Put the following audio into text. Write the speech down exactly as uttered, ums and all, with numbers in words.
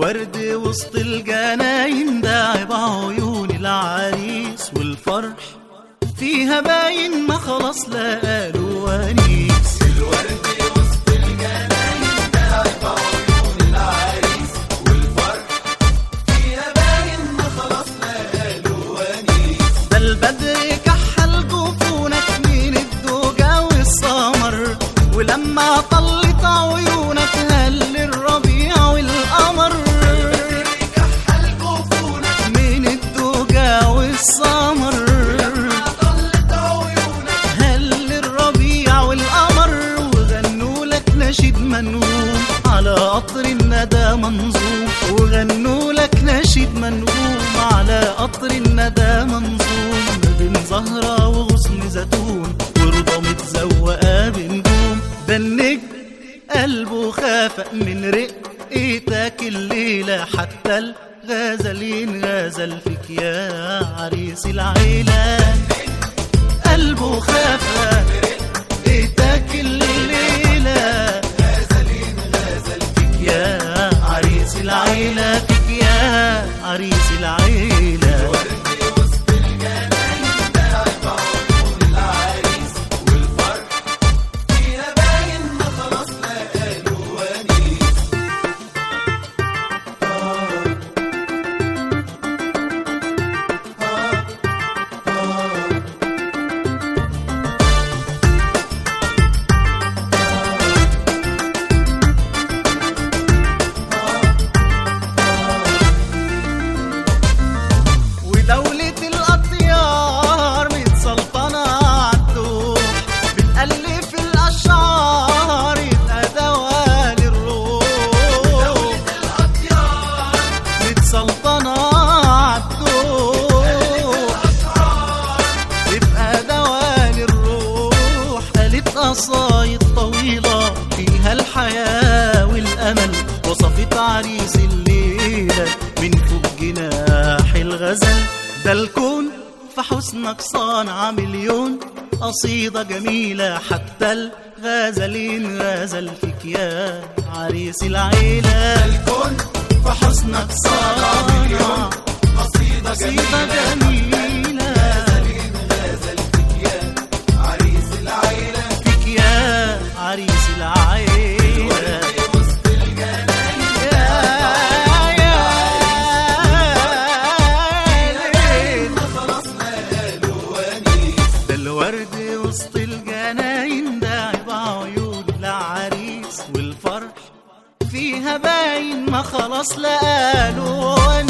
الورد وسط الجناين داعي بعيون العريس، والفرح فيها باين ما خلاص لقى له ونيس. الورد وسط الجناين داعي بعيون العريس، والفرح فيها باين ما خلاص لقى له ونيس. ده البدر كحل جفونك من الدوجة والسمر، ولما طلت عيونك هل الربيع والقمر. كحل جفونك من الدوجة والسمر، ولما طلت عيونك هل الربيع والقمر. وغنوا لك نشيد منغوم على قطر الندى منظوم، وغنوا لك نشيد منغوم على قطر الندى منظوم. ما بين زهرة وغصن زيتون ورضا متزوقة بنجوم. ده النجم قلبه خافق من رقتك الليلة، حتى الغزالين غزل فيك يا عريس العيلة. قلبه خافق رقتك الليلة، غزالين غزل فيك يا عريس العيلة، فيك يا عريس العيلة. الورد وسط الجناين داعي بعيون العريس، والفرح فيها باين ما خلاص لقى له ونيس. ودولة الأطيار متسلطنة عالدوح، بتألف الأشعار يبقى دواء للروح. دولة الأطيار متسلطنة عالدوح، يبقى دواء للروح. قالت قصايد طويلة فيها الحياة والأمل، وصفت عريس الليلة من فوق جناح الغزل. ده الكون في حسنك صانع مليون قصيدة جميلة، حتى الغزالين غزل فيك يا عريس العيلة. الكون في حسنك صانع مليون قصيدة قصيدة جميلة، جميلة غزالين غزل فيك يا عريس العيلة. فيك يا عريس العيلة. وسط الجناين يا يا ليل. ما خلاص لقى له ونيس. ده الورد وسط الجناين داعي بعيون العريس، والفرح فيها باين ما خلاص لقى له ونيس.